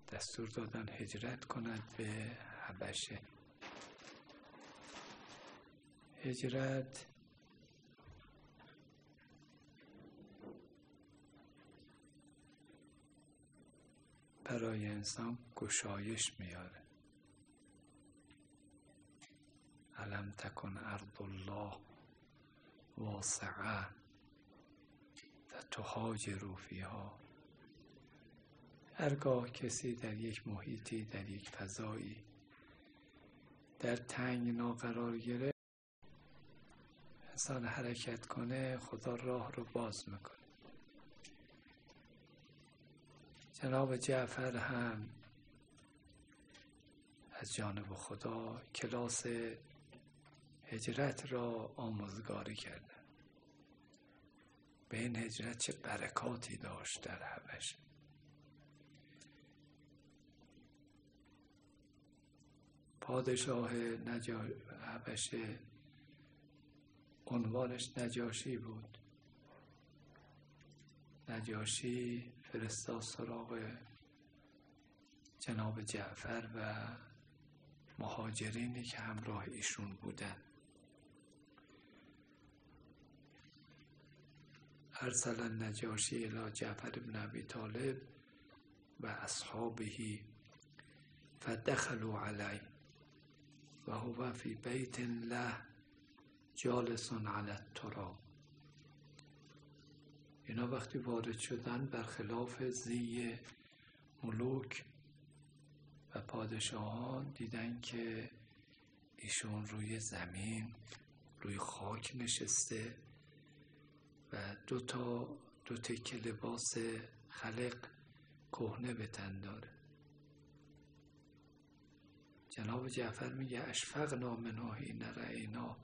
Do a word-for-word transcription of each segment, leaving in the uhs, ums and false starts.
دستور دادن هجرت کند به حبشه. هجرت برای انسان گشایش میاره. الم تکن ارض الله واسعه فتهاجروا فیها. هرگاه کسی در یک محیطی، در یک فضایی در تنگنا قرار گرفت، انسان حرکت کنه، خدا راه رو باز میکنه. جناب جعفر هم از جانب خدا کلاس هجرت را آموزگاری کردن. به این هجرت چه برکاتی داشت در حبشه. پادشاه نجا... حبشه عنوانش نجاشی بود. نجاشی فرستاد سراغ جناب جعفر و مهاجرینی که همراه ایشون بودن. ارسل النجاشی الی جعفر بن ابی طالب و اصحابه فدخلوا علیه و هو فی بیت له جالس علی التراب. اینا وقتی وارد شدن، برخلاف زی ملوک و پادشاهان، دیدن که ایشون روی زمین، روی خاک نشسته و دو تا دو تکه لباس خلق کهنه به تن داره. جناب جعفر میگه اشفقنا منه حین رأینا.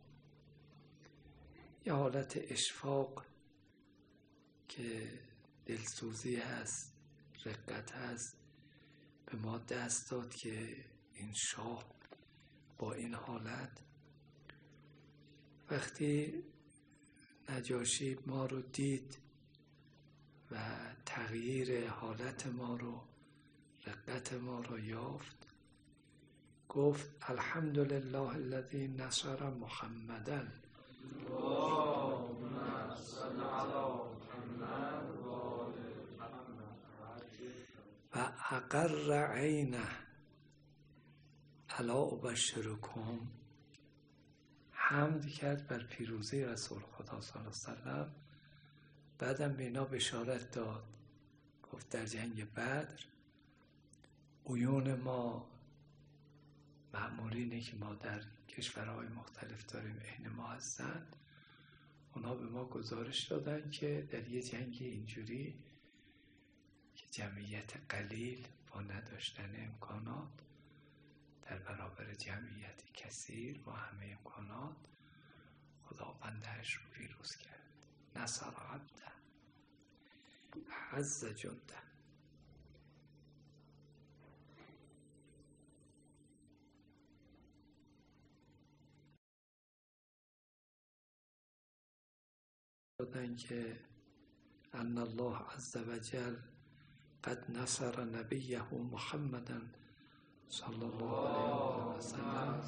یه حالت اشفاق که دلسوزی هست، رقت هست، به ما دست داد که این شاه با این حالت، وقتی نجاشی ما رو دید و تغییر حالت ما رو، رقت ما رو یافت، گفت الحمدلله الذی نصر محمدا و اقر عینه الا ابشرکم. حمد کرد بر پیروزی رسول خدا صلی الله علیه وسلم. بعدم به اینا بشارت داد، گفت در جنگ بدر عیون ما، مأمورینی که ما در کشورهای مختلف داریم عین ما هستن، اونا به ما گزارش دادن که در یه جنگ اینجوری که جمعیت قلیل با نداشتن امکانات در برابر جمعیت کثیر با همه امکانات، خداوندش رو پیروز کرد. نصر عبده عز جنده. دادن که ان الله عز وجل قد نصر نبیه محمدا صلی الله علیه و سلم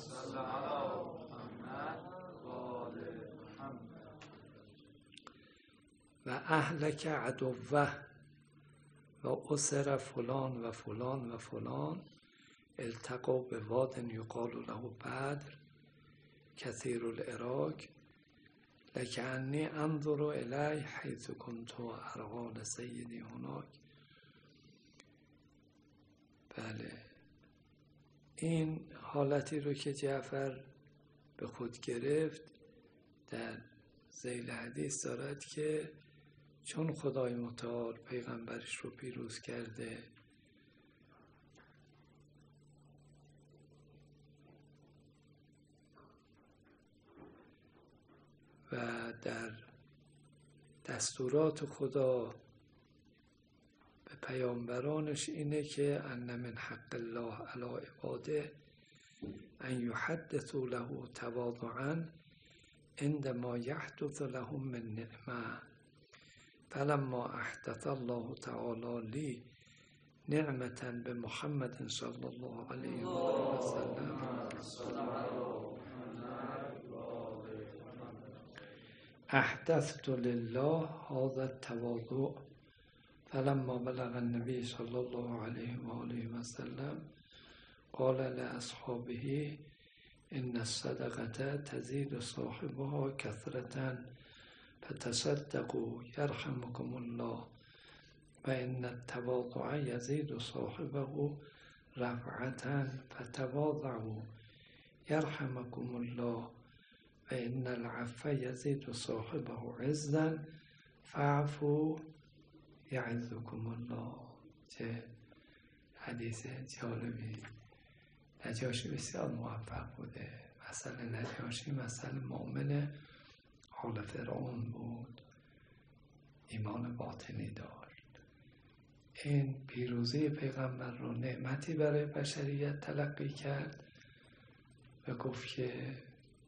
و اهلک عدوه و اسر فلان و فلان و فلان التقوا به واد یقال له بدر کثیر العراق لکانی انظر الیه حیث کنت ارغان سیدی هناک. بله، این حالتی رو که جعفر به خود گرفت در ذیل حدیث دارد که چون خدای متعال پیغمبرش رو پیروز کرده و در دستورات خدا به پیامبرانش اینه که ان من حق الله علی عباده ان یحدثوا له تواضعا عندما یحدث لهم من نعمه فلما احدث الله تعالی لی نعمة به محمد صلی الله علیه و آله و سلم احدثت لله هذا التواضع فلما بلغ النبي صلى الله عليه وآله وسلم قال لأصحابه إن الصدقة تزيد صاحبها كثرة فتصدقوا يرحمكم الله وإن التواضع يزيد صاحبه رفعة فتواضعوا يرحمكم الله وإن العفو يزيد صاحبه عزا فاعفوا یعظکم الله. چه حدیث جالبی. نجاشی بسیار موفق بوده. مثل نجاشی مثل مؤمن حال فرعون بود، ایمان باطنی داشت. این پیروزی پیغمبر رو نعمتی برای بشریت تلقی کرد و گفت که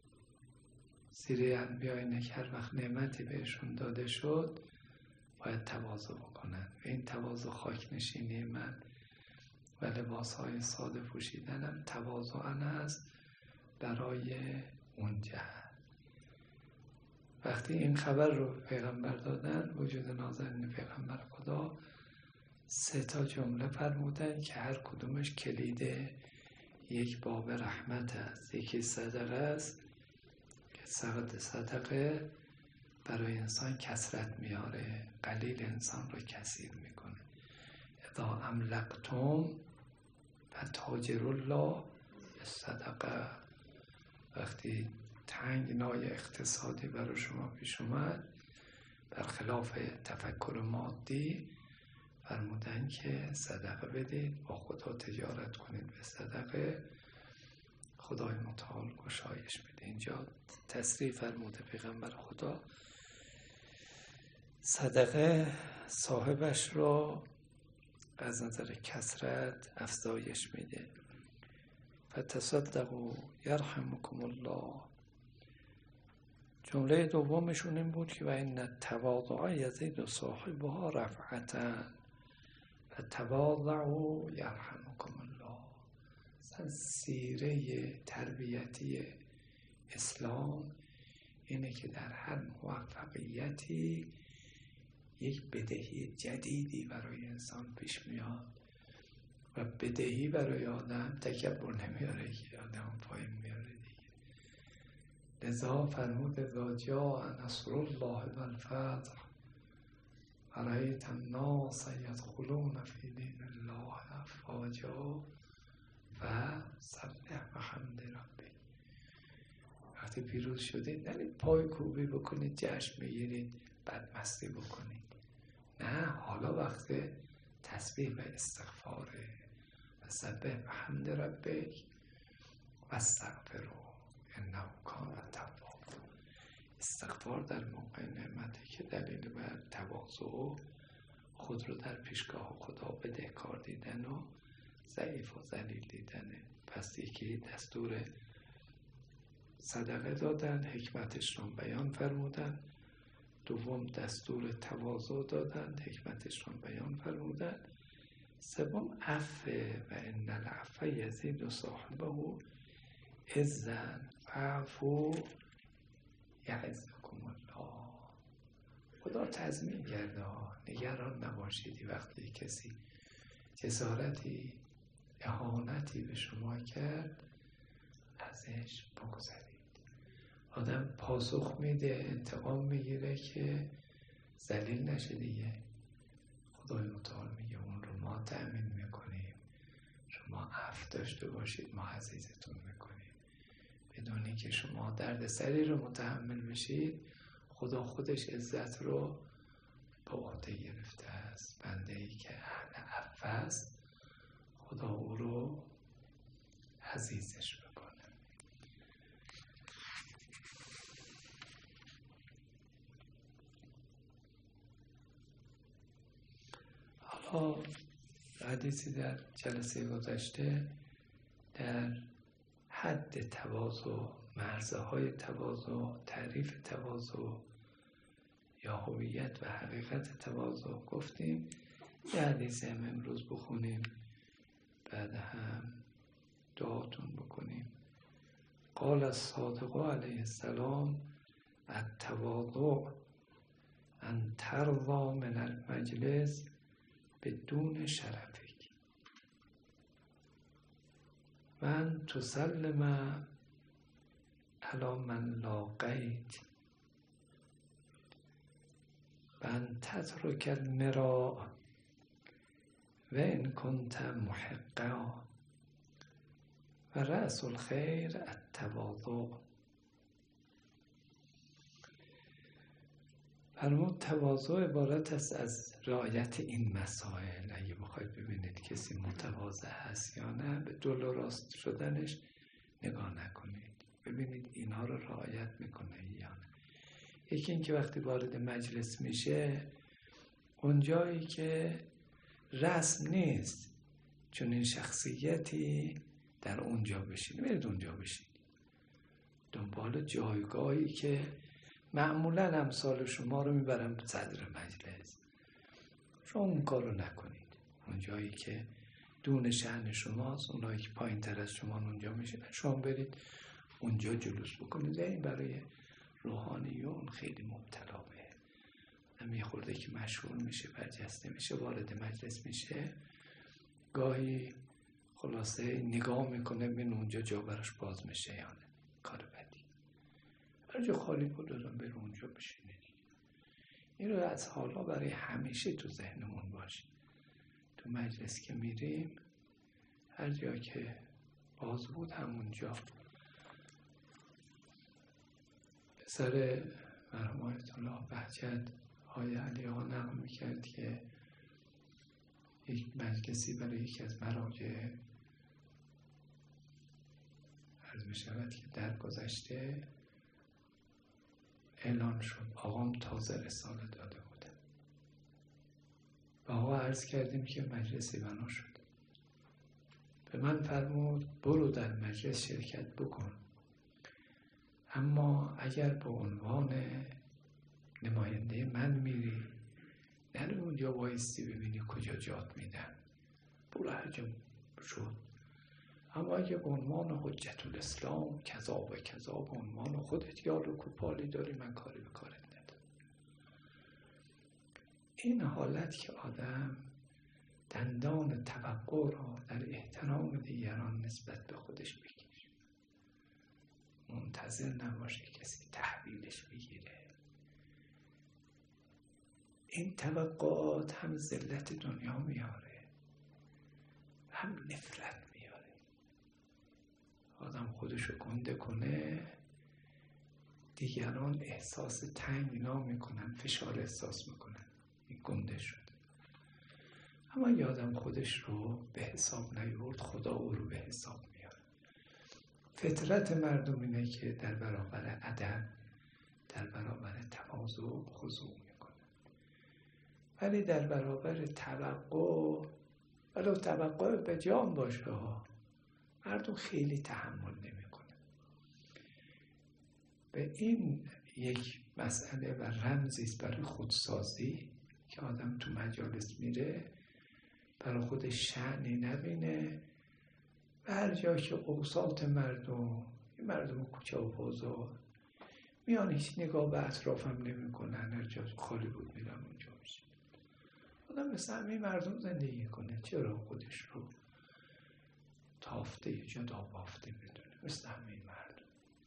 سیره انبیاء اینه که هر وقت نعمتی بهشون داده شد باید تواضع بکنن و این تواضع خاک نشینی من و لباس های ساده پوشیدنم تواضعن است برای اون جهت. وقتی این خبر رو پیغمبر دادن، وجود نازنین پیغمبر خدا، سه تا جمله فرمودن که هر کدومش کلید یک باب رحمت است. یکی صدقه است که صدقه صدقه برای انسان کثرت میاره، قلیل انسان رو کثیر میکنه. اذا املقتم فتاجر الله صدقه. وقتی تنگنای اقتصادی برای شما پیش اومد، برخلاف تفکر مادی فرمودن که صدقه بدید، با خدا تجارت کنید به صدقه، خدای متعال گشایش بده. اینجا تصریح فرموده پیغمبر خدا صدقه صاحبش رو از نظر کثرت افزایش میده. فتصدقوا یرحمکم الله. جمله دومشون این بود که و این التواضع یزید صاحبها رفعة فتواضعوا یرحمکم الله. مثلا سیره تربیتی اسلام اینه که در هر موفقیتی یک بدهی جدیدی برای انسان پیش میاد و بدهی برای آدم تکبر نمیاره که آدم پایین میاره دیگه. لذا فرمود اذا جاء نصر الله والفتح ورأیت الناس یدخلون فی دین الله افواجا فسبح بحمد ربک. وقتی پیروز شدید نرید پای کوبی بکنید، جشن بگیرید، بدمستی بکنید. نه، حالا وقت تسبیح و استغفاره. فسبح بحمد ربک و استغفره انه کان توابا. استغفار در موقع نعمتی که دلیل بر تواضع خود رو در پیشگاه خدا بدهکار دیدن و ضعیف و ذلیل دیدنه. پس یکی دستور صدقه دادن، حکمتش رو بیان فرمودن. دوم دستور تواضع دادن، حکمتش رو بیان فرمودن. سوم عفو و ان العفو یزید صاحبه عزا فاعفوا یعظکم الله. خدا تضمین کرده، نگران نباشید وقتی کسی جسارتی اهانتی به شما کرد ازش بگذرید. آدم پاسخ میده، انتقام میگیره که ذلیل نشه دیگه. خدای متعال میگه اون رو ما تأمین میکنیم، شما عفو داشته باشید ما عزیزتون میکنیم. بدون اینکه شما دردسری رو متحمل بشید، خدا خودش عزت رو به عهده گرفته است. بنده ای که اهل عفو است خدا او رو عزیزش بکنه. حالا حدیثی در جلسه گذشته در حد تواضع، مرزه های تواضع، تعریف تواضع یا هویت و حقیقت تواضع گفتیم. یه حدیث هم امروز بخونیم، بعد هم دعاتون بکنیم. قال الصادق علیه السلام التواضع ان ترضى من المجلس بدون شرفک و ان تسلم علی من لاقیت و ان تترک المراء و ان کنت محقا و رأس الخیر التواضع. فرمود تواضع عبارت است از رعایت این مسائل. اگه بخواید ببینید کسی متواضع هست یا نه، به دل و راست شدنش نگاه نکنید، ببینید اینها رو رعایت میکنه یا نه. یکی این که وقتی وارد مجلس میشه، اون جایی که رسم نیست چون این شخصیتی در اونجا بشین، برید اونجا بشین، دنبال جایگاهی که معمولا امثال شما رو میبرن به صدر مجلس، شما اون کار رو نکنید. اون جایی که دون شأن شماست، اونایی که پایین تر از شما اونجا میشین، شما برید اونجا جلوس بکنید. این برای روحانیون خیلی مبتلا به هم، یه خورده که مشغول میشه، برجسته میشه، وارد مجلس میشه، گاهی خلاصه نگاه میکنه ببین اونجا جا براش باز میشه یا نه. کار بدی. هر جا خالی بود دادم بره اونجا بشینه. این رو از حالا برای همیشه تو ذهنمون باشه. تو مجلس که میریم، هر جا که باز بود همونجا. پسر مرحوم آیت الله بهجت آقای علی آقا نقل میکرد که یک مجلسی برای یکی از مراجع عرض میشود که در گذشته اعلان شد، آقام تازه رساله داده بوده. و آقا عرض کردیم که مجلسی بنا شد. به من فرمود برو در مجلس شرکت بکن، اما اگر به عنوان نماینده من میری، نرو اونجا بایستی ببینی کجا جات میدن، برو هر جا شد. اما اگه به عنوان حجت الاسلام کذا و کذا به عنوان خودت یال و کوپالی داری، من کاری به کارت ندارم. این حالت که آدم دندان توقع را در احترام دیگران نسبت به خودش بکشه، منتظر نباشه کسی تحویلش بگیره. این توقعات هم ذلت دنیا میاره، هم نفرت میاره. آدم خودشو گنده کنه، دیگران احساس تنگنا میکنن، فشار احساس میکنن، این گنده شد. اما اگه آدم خودش رو به حساب نیورد، خدا او رو به حساب میاره. فطرت مردم اینه که در برابر ادب، در برابر تواضع خضوع میکنه، ولی در برابر توقع، ولو توقع به جان باشه ها، مردم خیلی تحمل نمیکنه. به این یک مسئله و رمزی است برای خودسازی که آدم تو مجالس میره، برای خودش شأنی نبینه و هر جا که اوساط مردم، مردم کوچه و بازار میان، هیچ نگاه به اطرافم نمی کنن، هر جا خالی بود میرم اونجا میشه. آدم مثل همه مردم زندگی کنه، چرا خودش رو تافته جدا بافته بدونه؟ مثل همه مردم.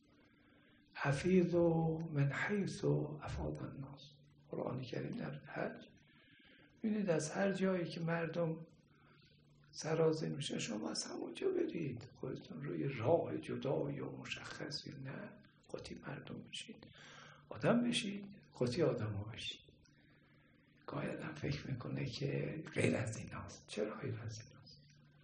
افیضوا من حیث افاض الناس. قرآن کریم در حج ببینید از هر جایی که مردم سرازیر میشه، شما از همونجا برید، خودتون روی راه جدا یا مشخص یا نه قاطی مردم بشید، آدم بشید، قاطی آدم ها بشید. گاهی آدم فکر میکنه که غیر از این هاست. چرا غیر از این هاست؟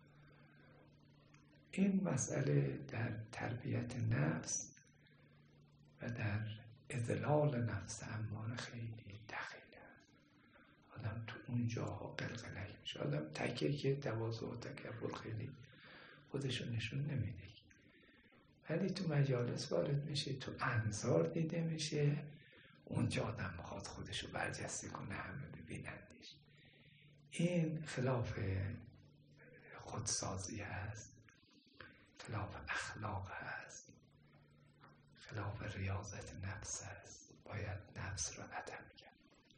این مسئله در تربیت نفس و در اذلال نفس اماره خیلی دخیله. آدم تو اونجاها قلقلک میشه. آدم تکه که تواضع و تکبر خیلی خودشو نشون نمیده، ولی تو مجالس وارد میشه، تو انظار دیده میشه، اونجا آدم میخواد خودشو برجسته کنه، همه ببینندش. این خلاف خودسازی هست، خلاف اخلاق هست، خلاف ریاضت نفس هست. باید نفس را عدم کرد.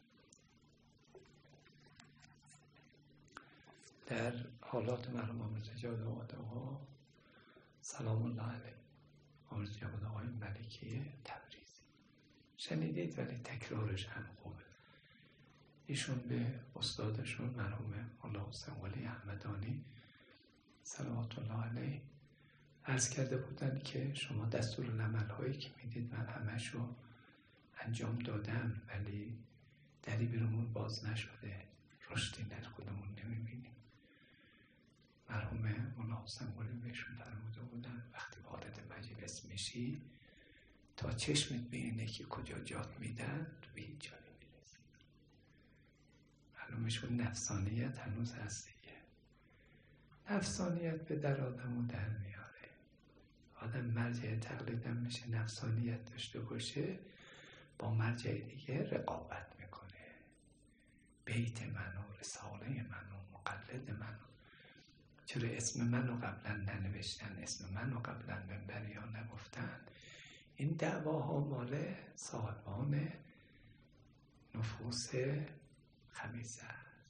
در حالات مرحوم آمرزه جواد آقا سلام الله علیه، آمرزه جواد آقای ملکی تبریزی، شنیدید ولی تکرارش هم خوبه. ایشون به استادشون مرحوم مولا حسین ولی احمدانی صلوات الله علیه عرض کرده بودن که شما دستورالعمل هایی که میدید من همش رو انجام دادم ولی دری برامون باز نشده، رشدی در خودمون نمیبینیم. مرحوم مولا حسین ولی بهشون فرموده بودن وقتی وارد مجلس میشی تا چشمت ببینه که کجا جات میدن تو به هیچ جا نمیرسی. معلومشون نفسانیت هنوز هست دیگه. نفسانیت به در آدمو در میاره. آدم مرجع تقلیدم میشه، نفسانیت داشته باشه با مرجع دیگه رقابت میکنه. بیت منو، رساله منو، مقلد منو، چرا اسم منو قبلا ننوشتن، اسم منو قبلا منبریا نگفتن. این دعواها مال صاحبان نفوس خبیثه است.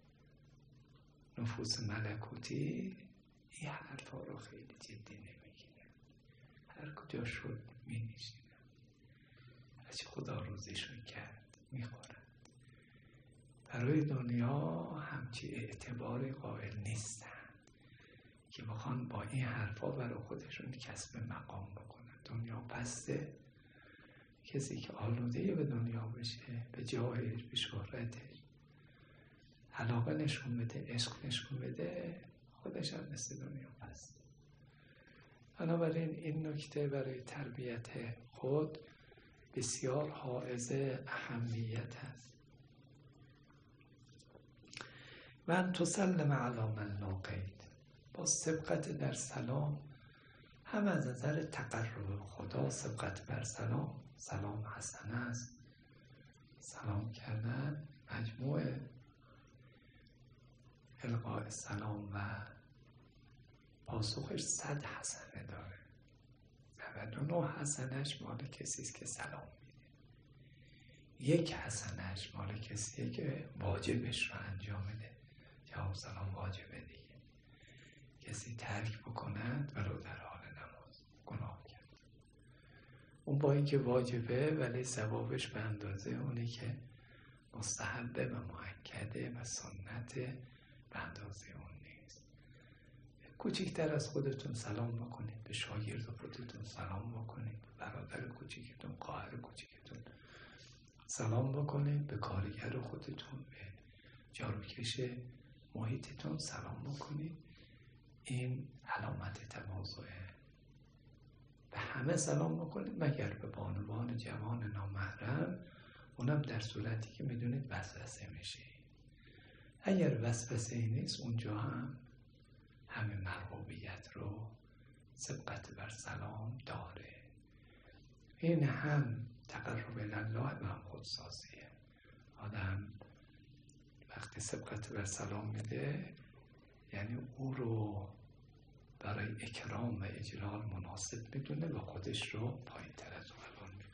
نفوس ملکوتی این حرفا رو خیلی جدی نمیگیرن، هر کجا شد می نشینن، هرچی خدا روزیشون کرد میخورن. برای دنیا همچی اعتباری قائل نیستن که بخوان با این حرفا برای خودشون کسب مقام بکنن. دنیا پسته. کسی که آلوده به دنیا بشه، به جاهش، به شهرتش علاقه نشون بده، عشق نشون بده، خودش هم مثل دنیا پسته. بنابراین این نکته برای تربیت خود بسیار حائز اهمیت است. من تسلم علی من لاقیت، با سبقت در سلام، هم از نظر تقرب خدا سبقت بر سلام، سلام حسنه است. سلام کردن مجموع القاء سلام و پاسخش صد حسنه داره. نود و نه حسنش مال کسیست که سلام میده، یک حسنش مال کسیه که واجبش رو انجام میده. جواب سلام واجبه دیگه. کسی ترک بکند ولو در حال نماز گناه کرد. اون با اینکه واجبه ولی ثوابش به اندازه اونی که مستحبه و مؤکده و سنته به اندازه اون نیست. کوچکتر از خودتون سلام بکنید، به شاگرد خودتون سلام بکنید، برادر کوچکتون، خواهر کوچکتون سلام بکنید، به کارگر خودتون، به جاروکش محیطتون سلام بکنید. این علامت تواضعه. به همه سلام بکنید مگر به بانوان جوان نامحرم، اونم در صورتی که میدونید وسوسه میشه. اگر وسوسه ای نیست اونجا هم همه مرغوبیت رو سبقت بر سلام داره. این هم تقرب الله و هم خودسازیه. آدم وقتی سبقت بر سلام میده یعنی او رو برای اکرام و اجلال مناسب میدونه و خودش رو پایین تر از قرار میده.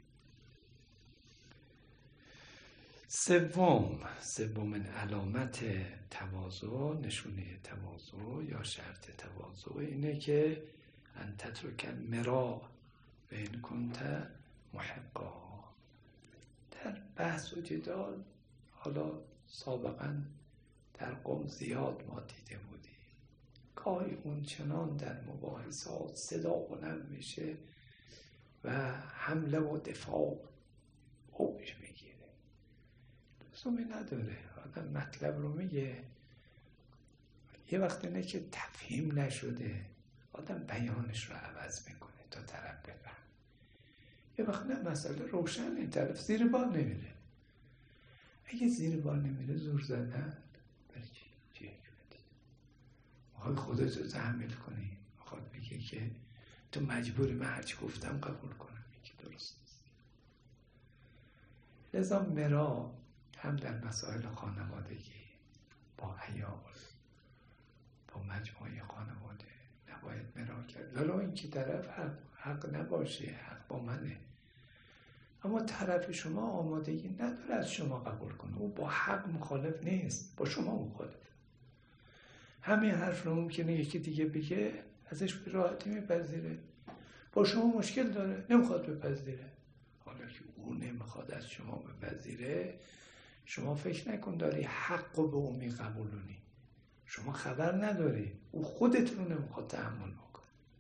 سوم سومین علامت تواضع، نشونه تواضع یا شرط تواضع اینه که ان تترک المراء و ان کنت محقا. در بحث و جدال حالا سابقا در قم زیاد ما دیده بودیم، گاهی اون چنان در مباحثات صدا بلند میشه و حمله و دفاع اوج میگیره. لزومی نداره. آدم مطلب رو میگه، یه وقت اینه که تفهیم نشده آدم بیانش رو عوض میکنه تا طرف بفهم. یه وقت نه مسئله روشن، این طرف زیر بار نمیره. اگه زیر بار نمیره زور زدن برای چی؟ چی حکمتی؟ میخوای خودت رو تحمیل کنی، میخواد بگه که تو مجبوری من هرچی گفتم قبول کنم، یکی درست نیست. لذا مرا هم در مسائل خانوادگی با عیال، با مجموعه خانواده نباید مرا کرد. لالا این که طرف حق, حق نباشه، حق با منه، اما طرف شما آمادگی نداره از شما قبول کنه. او با حق مخالف نیست، با شما مخالف. همین حرف رو ممکنه یکی دیگه بگه، ازش به راحتی میپذیره. با شما مشکل داره، نمیخواد بپذیره. حالا که او نمیخواد از شما بپذیره، شما فکر نکن داری حق رو به او میقبولونی. شما خبر نداری، او خودت رو نمیخواد تحمل بکنه.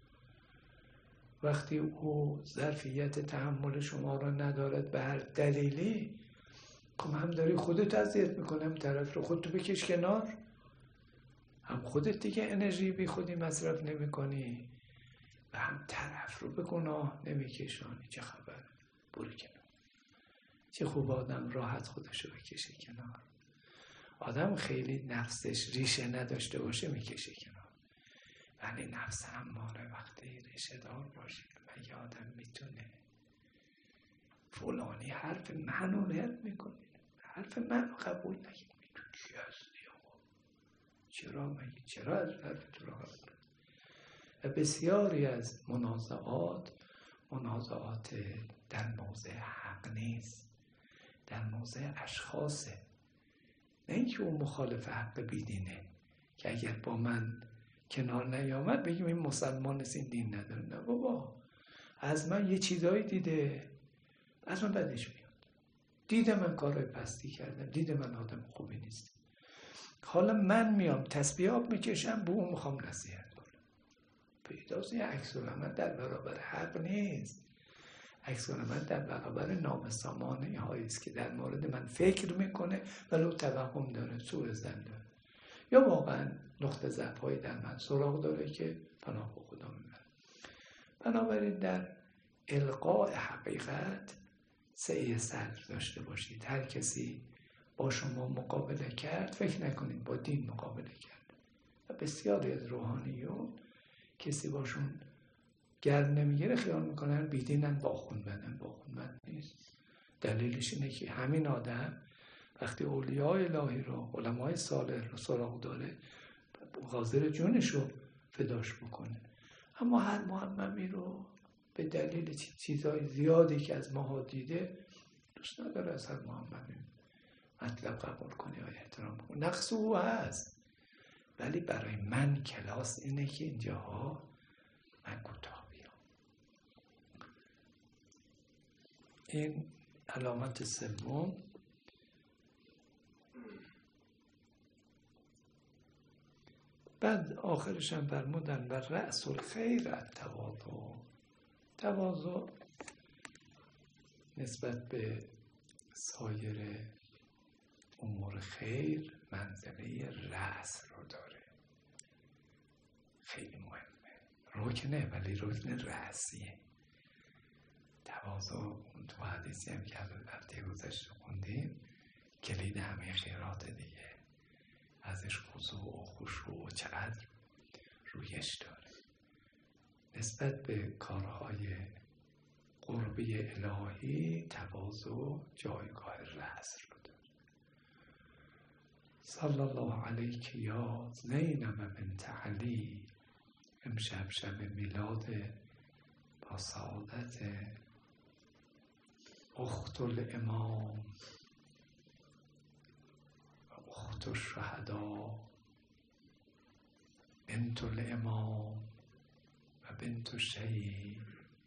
وقتی او ظرفیت تحمل شما رو ندارد به هر دلیلی، خب هم داری خودت اذیت میکنه، هم طرف رو خودتو بکش کنار، هم خودت دیگه انرژی بی خودی مصرف نمی کنی و هم طرف رو به گناه نمی کشانی. چه خبره؟ برو کنار. چه خوب آدم راحت خودشو بکشه کنار. آدم خیلی نفسش ریشه نداشته باشه میکشه کنار، ولی نفس اماره وقتی ریشه دار باشه مگه آدم میتونه؟ فلانی حرف منو رد میکنه، حرف منو قبول نکنه. تو کی هستی آقا؟ چرا مگه؟ چرا از حرف تو رو قبول؟ و بسیاری از منازعات منازعات در موضع حق نیست، در موضع اشخاصه. نه اینکه اون مخالف حق بیدینه که اگر با من کنار نیامد بگیم این مسلمان است، این دین نداره. نه بابا، از من یه چیزایی دیده، از من بدش میاد. دیده من کارهای پستی کردم، دیده من آدم خوبی نیست. حالا من میام تسبیح آب میکشم، به اون میخوام نصیحت کنم. پیداست این عکس العمل در برابر حق نیست. عکس العمل در برابر نابسامانه هایی است که در مورد من فکر میکنه ولو توهم داره، سوء ظن داره، یا واقعا نقطه ضعف هایی در من سراغ داره که پناه به خدا میبرم. بنابراین در القاء حقیقت سعی صدر داشته باشید. هر کسی با شما مقابله کرد فکر نکنید با دین مقابله کرد. و بسیاری از روحانیون کسی باشون گرد نمیگیره خیال میکنن بیدینن، با خونبندن. با خونبند نیست. دلیلش اینه که همین آدم وقتی اولیاء الهی رو، علمای صالح رو سراغ داره، حاضر جونش رو فداش بکنه. اما هر معممی رو به دلیل چیزهای زیادی که از ماها دیده دوست نداره از هر معممی مطلب قبول کنه و احترام کنه. نقص او هست، ولی برای من کلاس اینه که اینجاها من کوتاه بیام. این علامت سوم. بعد آخرش هم فرمودن و رأس الخیر التواضع. تواضع نسبت به سایر امور خیر منزله رأس رو داره. خیلی مهمه. رکنه ولی رکن رأسیه. تواضع اون تو حدیثی هم که هفته گذشته خوندیم کلید همه خیرات دیگه. ازش خضوع و خشوع و چقدر رویش داره. نسبت به کارهای قربی الهی تواضع جایگاه رأس رو داره. صلی الله علیک یا زینب بنت علی. امشب شب میلاد با سعادت اخت الامام و اخت الشهدا، بنت الامام و بنت الشهید،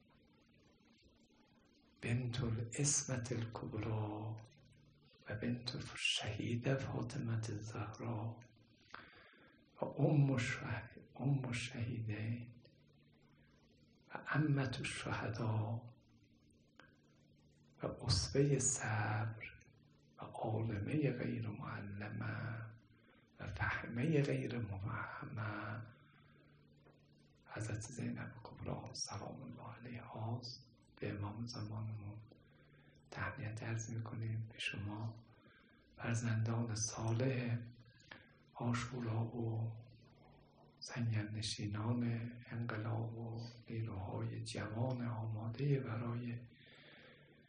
بنت العصمة الکبری و بنت الشهیده فاطمه الزهرا و ام الشهید ام الشهیدین و عمة الشهدا و اسوه صبر و عالمه غیر معلمه و فهمه غیر مفهمه حضرت زینب کبری سلام الله علیها به امام زمانمون تهنیت عرض میکنیم به شما فرزندان صالح عاشورا و سنگرنشینان انقلاب و نیروهای جوان آماده برای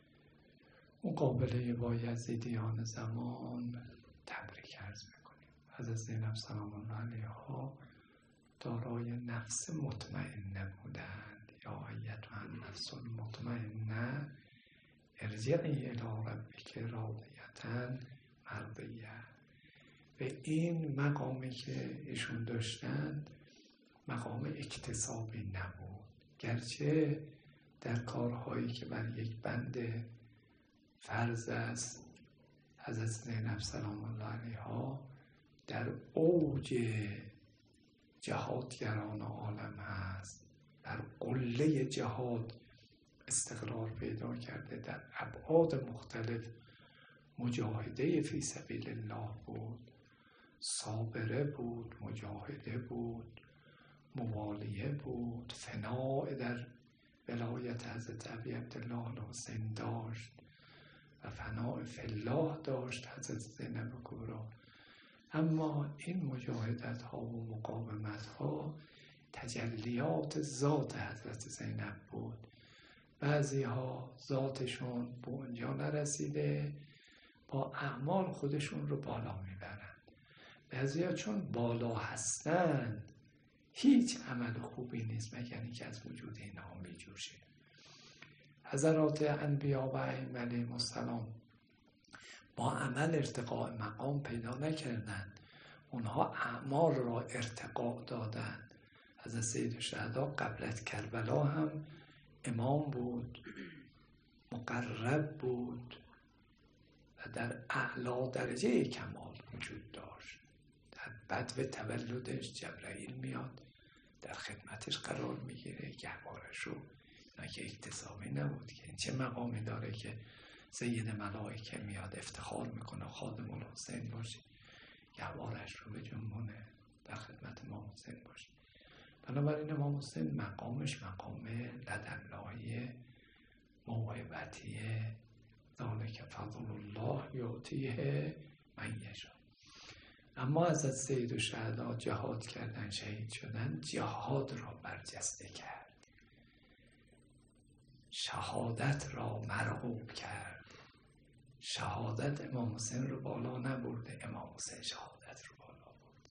مقابله با یزیدیان زمان تبریک عرض میکنیم. حضرت زینب سلام الله علیها دارای نفس مطمئنه بودند. یا ایتها النفس المطمئنه ارجعی الی ربک راضیة مرضیة. به این مقامی که ایشون داشتند مقام اکتسابی نبود، گرچه در کارهایی که بر یک بنده فرض است، حضرت زینب سلام الله علیها در اوج جهادگران عالم هست، در قله جهاد استقرار پیدا کرده، در ابعاد مختلف مجاهده فی سبیل الله بود، صابره بود، مجاهده بود، موالیه بود، فناء در ولایت حضرت ابی عبدالله الحسین داشت و فناء فی الله داشت حضرت زینب کبری. اما این مجاهدت ها و مقاومت ها تجلیات ذات حضرت زینب بود. بعضی ها ذاتشون به اونجا نرسیده، با اعمال خودشون رو بالا میبرند. بعضی ها چون بالا هستند هیچ عمل خوبی نیست مگر اینکه از وجود اینها میجوشه. حضرات انبیا و ائمه علیهم السلام با عمل ارتقاء مقام پیدا نکردند، اونها اعمال را ارتقاء دادند. حضرت سید الشهدا قبل از کربلا هم امام بود، مقرب بود و در اعلی درجه کمال وجود داشت. در بدو تولدش جبرائیل میاد در خدمتش قرار میگیره، گهوارش رو اینا که اکتسابی نبود که این چه مقامی داره که سید ملائکه میاد افتخار میکنه خادم الحسین باشه، گهوارش رو به جنبونه در خدمت امام حسین باشه. بنابراین امام حسین مقامش مقام لدنلهی موهبتیه، ذالک فضل الله یعطیه من یشاء. اما حضرت سید الشهدا جهاد کردن، شهید شدن، جهاد را برجسته کرد، شهادت را مرغوب کرد. شهادت امام حسین رو بالا نبرده، امام حسین شهادت رو بالا برد.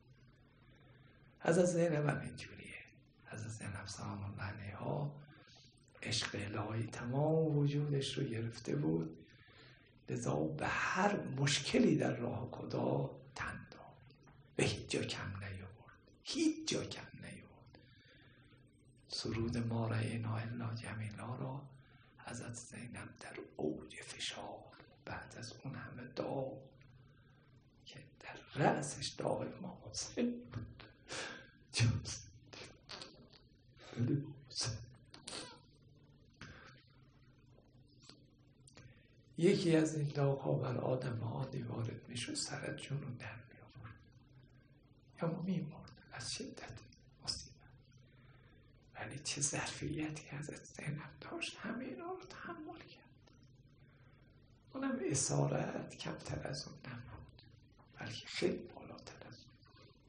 حضرت زینب هم اینجوریه. حضرت زینب سلام الله علیها عشق الهی تمام وجودش رو گرفته بود، لذا به هر مشکلی در راه خدا تن داد، به هیچ جا کم نیاورد، هیچ جا کم نیاورد. سرود ما رأینا الا جمیلا را حضرت زینب در اوج فشار بعد از اون همه داغ که در رأسش داغ امام حسین بود، یکی از این داغ‌ها بر آدم عادی وارد میشد، سرت جنون در می آورد یا میمرد از شدت مصیبت. ولی چه ظرفیتی حضرت زینب داشت، همه اینا رو تحمل کرد. اونم اسارت کمتر از اون نبود، بلکه خیلی بالاتر از اون.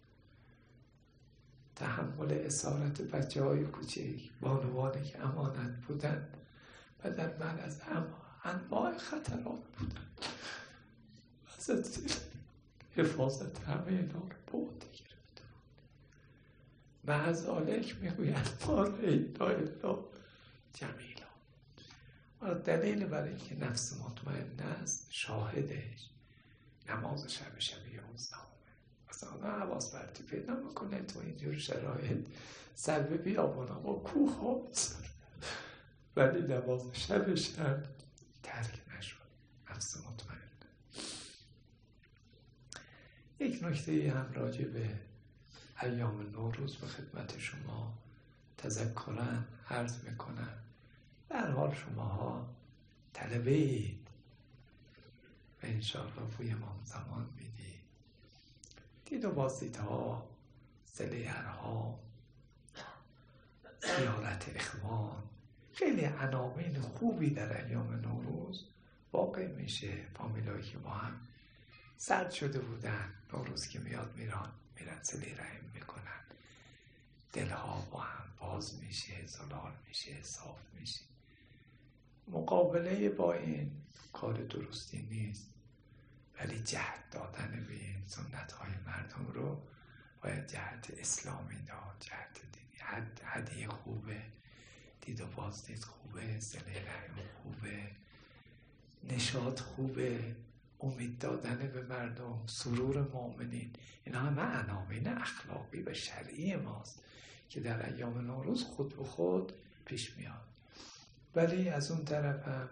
تحمل اسارت بچه های کوچک، بانوانی که امانت بودن و در معرض انواع خطرات بودن، حضرت حفاظت همه اینا رو به عهده گرفته بود. معذالک میگوید ما رأینا الا جمیلا. دلیل برای اینکه نفس مطمئن است شاهدش نماز شب شب یازدهم. مثلا حواس پرتی پیدا میکنه تو اینجور شرایط سر به بیابانا با کوه ها بسر، ولی نماز شبش هم ترک نشد. نفس مطمئن. یک نکته هم راجع به ایام نوروز به خدمت شما تذکرن عرض میکنم. به هر حال شماها طلبه اید و انشاءالله بوی امام زمان میدید، دید و بازدیدها، سلیرها، زیارت اخوان، خیلی عناوین خوبی در ایام نوروز واقع میشه. فامیلایی که با هم سرد شده بودن، نوروز که میاد میرن میرن صله رحم میکنن، دلها با هم باز میشه، زلال میشه، صاف میشه. مقابله با این کار درستی نیست. ولی جهت دادن به این سنت های مردم رو باید جهت اسلامی داد، جهت دینی. حد هدیه خوبه، دید و بازدید خوبه، صله رحم خوبه، نشاط خوبه، امید دادن به مردم، سرور مؤمنین، اینا همه عناوین اخلاقی و شرعی ماست که در ایام نوروز خود به خود پیش میاد. ولی از اون طرف هم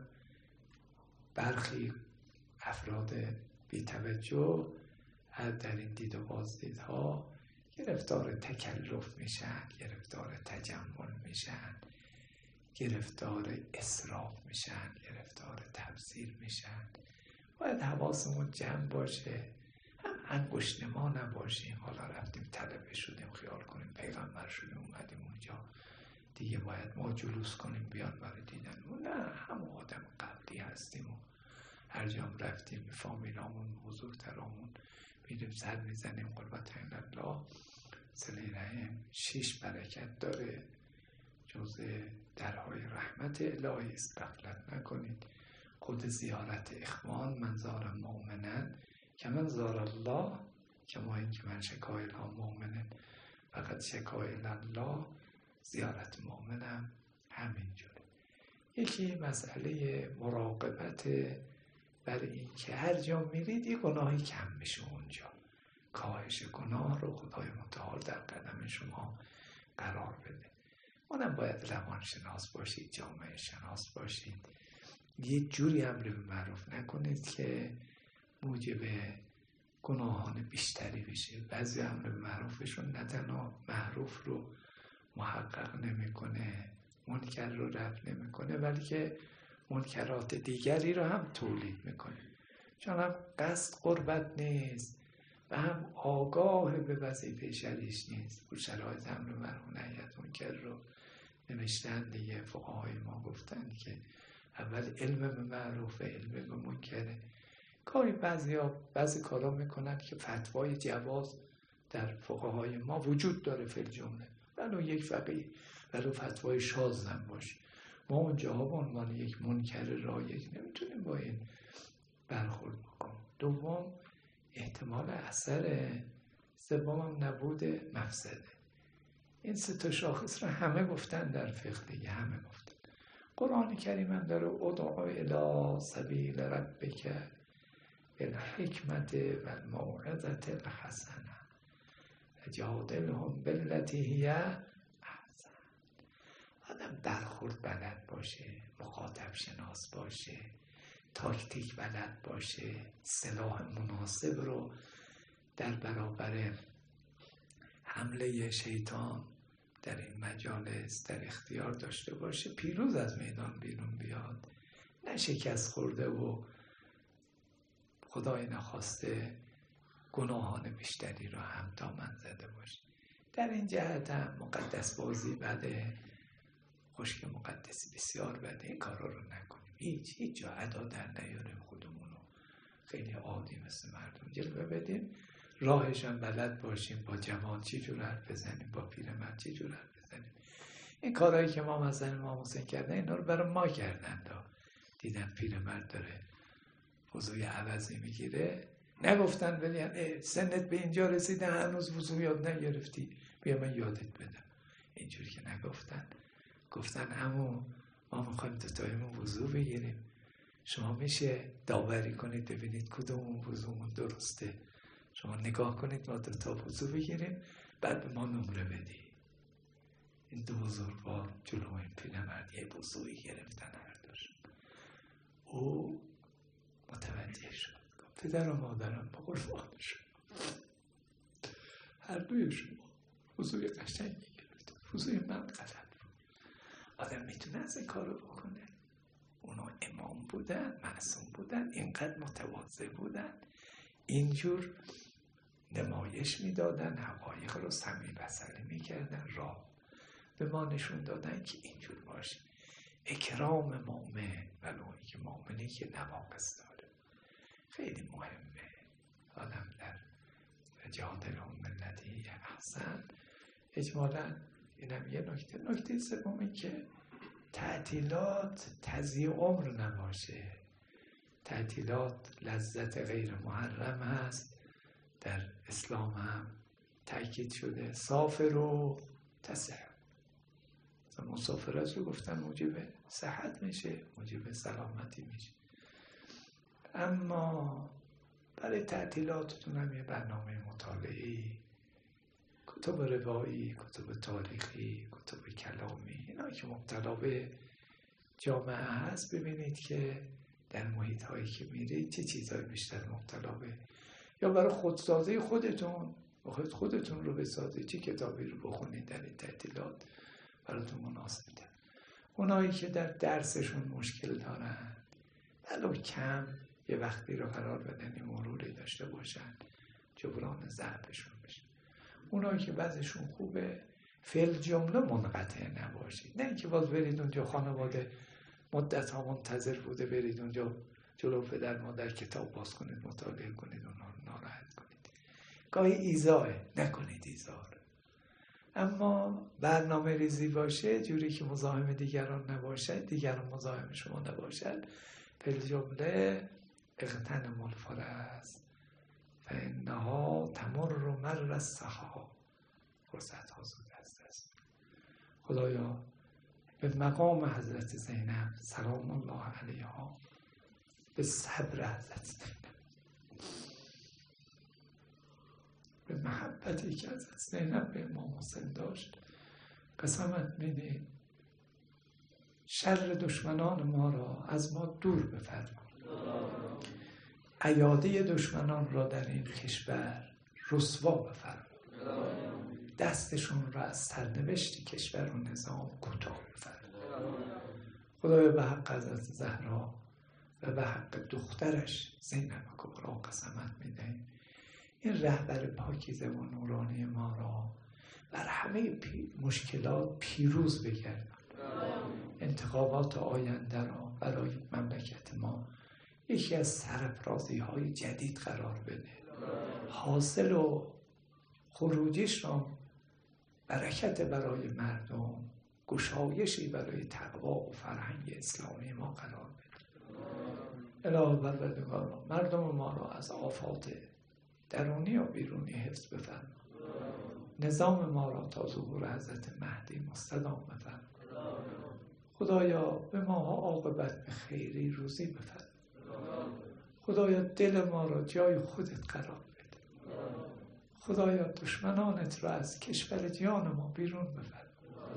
برخی افراد بی توجه در این دید و بازدیدها گرفتار تکلف میشن، گرفتار تجمل میشن، گرفتار اسراف میشن، گرفتار تبذیر میشن. باید حواسمون جمع باشه، هم انگشت ما نباشیم. حالا رفتیم طلبه شدیم خیال کنیم پیغمبر شدیم اومدیم اونجا دیگه باید ما جلوس کنیم بیان برای دیدن. نه، هم آدم قبلی هستیم و هر جام رفتیم به فامیلامون بزرگترامون میریم سر میزنیم قربت الله. صله رحم شش برکت داره، جزء درهای رحمت الهی است، غفلت نکنید. خود زیارت اخوان، من زار مؤمنن که من زار الله، کما این که من شکایل ها مؤمنن فقط شکایل الله، زیارت مؤمنم همینجوره. یکی مسئله مراقبت بر این که هر جا میرید یه گناهی کم میشه اونجا. کاهش گناه رو خدای متعال در قدم شما قرار بده. اونم باید روانشناس باشید، جامعه شناس باشید، یه جوری امر به معروف نکنید که موجب گناهان بیشتری بشه. بعضی امر به معروفشون نه تنها معروف رو محقق نمیکنه، منکر رو رفع نمیکنه، بلکه منکرات دیگری رو هم تولید میکنه. چون هم قصد قربت نیست و هم آگاه به وظیفه شریعش نیست. و شرایط امر به معروف نهیت منکر رو نوشتن دیگه، فقهای ما گفتن که اول علم به معروف، علم به منکره. کاری بعضی ها بعضی کارا میکنن که فتوای جواز در فقهای ما وجود داره فی الجمله، ولو یک فقیه ولو فتوای شاذ هم باشه، ما اونجاها به عنوان یک منکر رایج نمیتونیم با این برخورد بکنیم. دوم احتمال اثر، سوم هم نبود مفسده. این سه تا شاخص رو همه گفتن در فقه دیگه، همه گفتن. قرآن کریم هم داره ادعو الی سبیل ربک بالحکمت و الموعظة الحسنه وجادلهم بالتی هی احسن. آدم برخورد بلد باشه، مخاطب شناس باشه، تاکتیک بلد باشه، سلاح مناسب رو در برابر حمله شیطان در این مجالس در اختیار داشته باشه، پیروز از میدان بیرون بیاد، نه شکست خورده و خدای نخواسته گناهان بیشتری رو هم دامن زده باشه. در این جهت هم مقدس بازی بده، خشک مقدسی بسیار بده، این کارا رو نکنیم. هیچ هیچ جا ادا در نیاریم خودمونو خیلی عادی مثل مردم جلوه بدیم. راهش هم بلد باشیم، با جوان چی جور حرف بزنیم، با پیرمرد چی جور حرف بزنیم. این کارهایی که ما مثلا امام حسین کردن اینا رو برای ما کردن. دا دیدن پیرمرد داره وضوی عوضی میگیره، نگفتن ولی سنت به اینجا رسیده هنوز وضو یاد نگرفتی، بیا من یادت بدم. اینجوری که نگفتن، گفتن عمو ما میخوایم دوتایمون وضو بگیریم، شما میشه داوری کنید ببینید کدوم وضومون درسته، شما نگاه کنید ما دوتا وضو بگیریم بعد به ما نمره بدی. این دو بزرگوار جلو این پیرمرد یه وضویی گرفتن هر دوشون. او متوجه شد، پدر و مادرم با قربان شما، هر دوی شما وضوی قشنگی گرفت، وضوی من غلط بود. آدم میتونه از این کارو بکنه؟ اونا امام بودن، معصوم بودن، اینقدر متواضع بودن، اینجور نمایش میدادن، حقایق رو سمی بصری میکردن، راه به ما نشون دادن که اینجور باشه. اکرام مؤمن، ولو اینکه مؤمنی که نواقص داره، خیلی مهمه. آدم در وجادلهم بالتی هی احسن. اجمالا اینم یه نکته. نکته سوم این که تعطیلات تضییع عمر نباشه. تعطیلات لذت غیر محرم هست، در اسلام هم تأکید شده. سافر و تصح، مسافرت رو گفتن موجب صحت میشه، موجب سلامتی میشه. اما برای تعطیلاتتون هم یه برنامه مطالعه‌ای، کتب روایی، کتب تاریخی، کتب کلامی، اینا که مبتلا به جامعه هست، ببینید که در محیط هایی که میرید چه چیزهایی بیشتر مبتلا به، یا برای خودسازی خودتون خود خودتون رو بسازید، چه کتابی رو بخونید در این تعطیلات براتون مناسبه. اونایی که در درسشون مشکل دارن ولو کم یه وقتی رو قرار بدن یه مروری داشته باشن، جبران ضعفشون بشه. اونایی که بعضشون خوبه فعل جمله منقطع نباشید، نه اینکه باز برید اونجا خانواده مدت ها منتظر بوده برید اونجا جلو پدر مادر کتاب باز کنید مطالعه کنید اونا رو ناراحت کنید. گاهی ایذاه نکنید ایذاه. اما برنامه ریزی باشه، جوری که مزاحم دیگران نباشد، دیگران مزاحم شما نباشد. فعل جمله اغتنم الفرص فانها تمر مر السحاب، فرصت ها زود از دست. خدایا به مقام حضرت زینب سلام الله علیها، به صبر حضرت زینب، به محبتی که حضرت زینب به امام حسین داشت قسمت میدیم شر دشمنان ما را از ما دور بفرما، ایادی دشمنان را در این کشور رسوا بفرما، دستشون را از سرنوشت کشور و نظام کوتاه بفرما. خدایا به حق حضرت زهرا و به حق دخترش زینب کبرا قسمت میدهیم این رهبر پاکیزه و نورانی ما را بر همه پی مشکلات پیروز بگردان، انتخابات آینده را برای مملکت ما یکی از سرفرازی های جدید قرار بده، حاصل و خروجیش را برکت برای مردم، گشایشی برای تقوا و فرهنگ اسلامی ما قرار بده. الهی پروردگارا مردم ما را از آفات درونی و بیرونی حفظ بفرما، نظام ما را تا ظهور حضرت مهدی مستدام بفرما. خدایا به ما عاقبت به خیری روزی بفرما. خدایا دل ما را جای خودت قرار بده. خدایا دشمنانت را از کشور جان ما بیرون بفرما.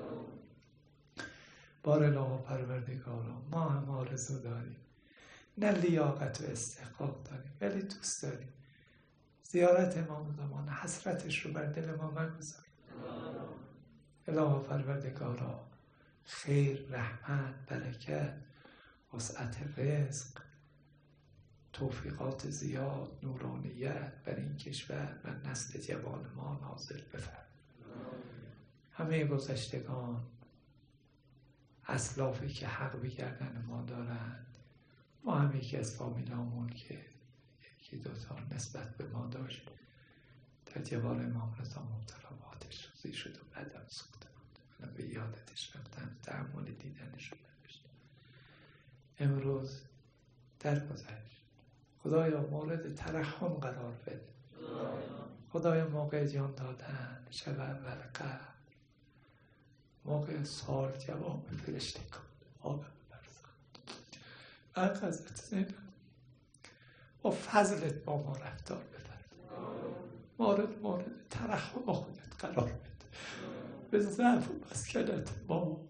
بار الهی پروردگارا ما هم آرزو داریم، نه لیاقت و استحقاق داریم ولی دوست داریم زیارت امام زمان، حسرتش رو بر دل ما مگذار. الهی پروردگارا خیر، رحمت، برکت، وسعت رزق، توفیقات زیاد، نورانیت بر این کشور و نسل جوان ما نازل بفرما. همه گذشتگان اسلافی که حق به گردن ما دارند، ما هم یکی از فامیلامون که یکی دوتا نسبت به ما داشت در جوار امام رضا مبتلا به آتش سوزی شد و بعدم سوخته بود. من به یادتش رفتم، تحمل دیدنش رو نداشتم. امروز درگذشت. خدایا مورد ترحم قرار بده. خدایا موقع جان دادن، شب اول قبر، موقع سال جواب فرشته کن، آب برزن. حق حضرت زینب با فضلت با ما رفتار بفرما، مورد مورد ترحم خودت قرار بده. به ضعف و مسکنت ما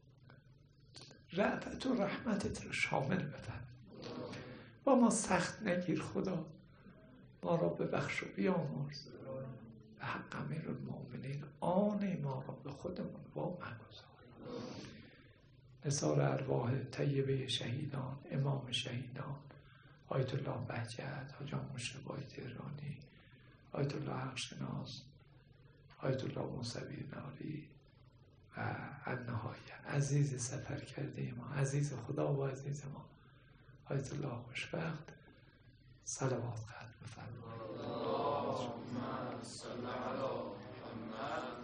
رأفت و رحمتت رو شامل بفرما. با ما سخت نگیر خدا، ما را ببخش و بیامرز. به حق امیرالمؤمنین آن ما را به خودمون وا مگذار. نثار ارواح طیبه شهیدان، امام شهیدان آیت الله بهجت، حاج مشربای تهرانی، آیت الله حقشناس، آیت الله موسوی ناری و النهایه عزیز سفر کرده ما، عزیز خدا و عزیز ما آیت الله خوشبخت، صلوات ختم بفرمایید. اللهم صل علی محمد